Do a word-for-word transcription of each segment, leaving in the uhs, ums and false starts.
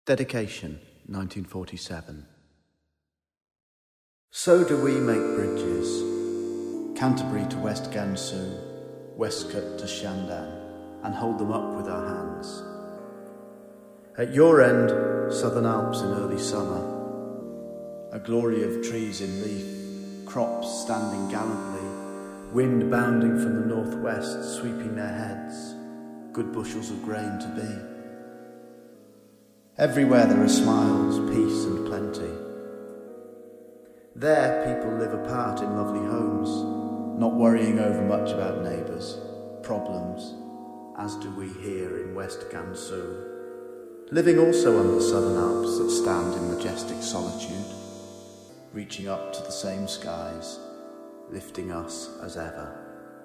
Dedication, nineteen forty-seven. So do we make bridges, Canterbury to West Gansu, Westcott to Shandong, and hold them up with our hands. At your end, Southern Alps in early summer, a glory of trees in leaf, crops standing gallantly, wind bounding from the northwest, sweeping their heads, good bushels of grain to be. Everywhere there are smiles, peace and plenty. There people live apart in lovely homes, not worrying over much about neighbours, problems, as do we here in West Gansu, living also under the Southern Alps that stand in majestic solitude, reaching up to the same skies, lifting us as ever.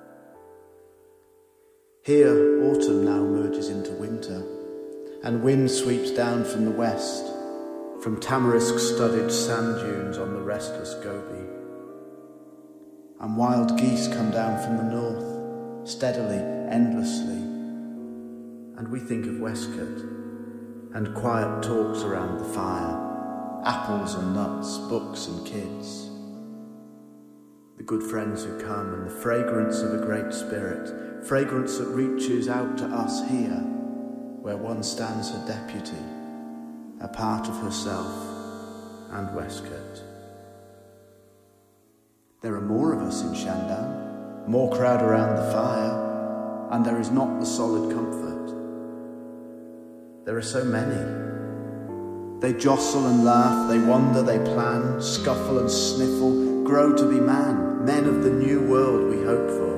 Here autumn now merges into winter, and wind sweeps down from the west, from tamarisk-studded sand dunes on the restless Gobi. And wild geese come down from the north, steadily, endlessly. And we think of Westcott, and quiet talks around the fire, apples and nuts, books and kids. The good friends who come, and the fragrance of a great spirit, fragrance that reaches out to us here, where one stands her deputy, a part of herself and Westcott. There are more of us in Shandong, more crowd around the fire, and there is not the solid comfort. There are so many. They jostle and laugh, they wander, they plan, scuffle and sniffle, grow to be man, men of the new world we hope for.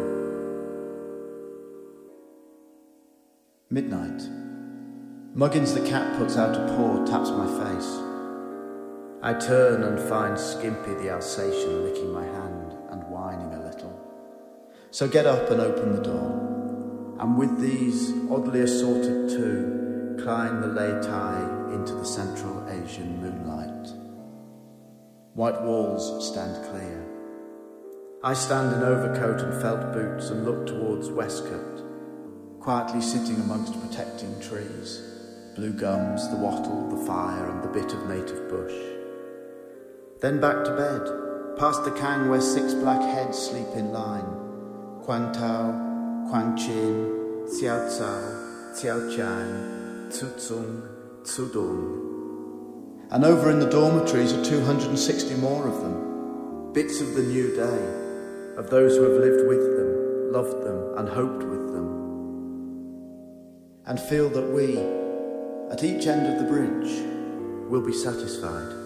Midnight. Muggins the cat puts out a paw, taps my face. I turn and find Skimpy the Alsatian licking my hand and whining a little. So get up and open the door, and with these oddly assorted two, climb the Lei Tai into the Central Asian moonlight. White walls stand clear. I stand in overcoat and felt boots and look towards Westcott, quietly sitting amongst protecting trees. Blue gums, the wattle, the fire, and the bit of native bush. Then back to bed, past the Kang where six black heads sleep in line. Quang Tao, Quang Chin, Xiao Cao, Xiao Chang, Tzu Tsung, Tzu Dung. And over in the dormitories are two hundred sixty more of them, bits of the new day, of those who have lived with them, loved them, and hoped with them. And feel that we, at each end of the bridge, will be satisfied.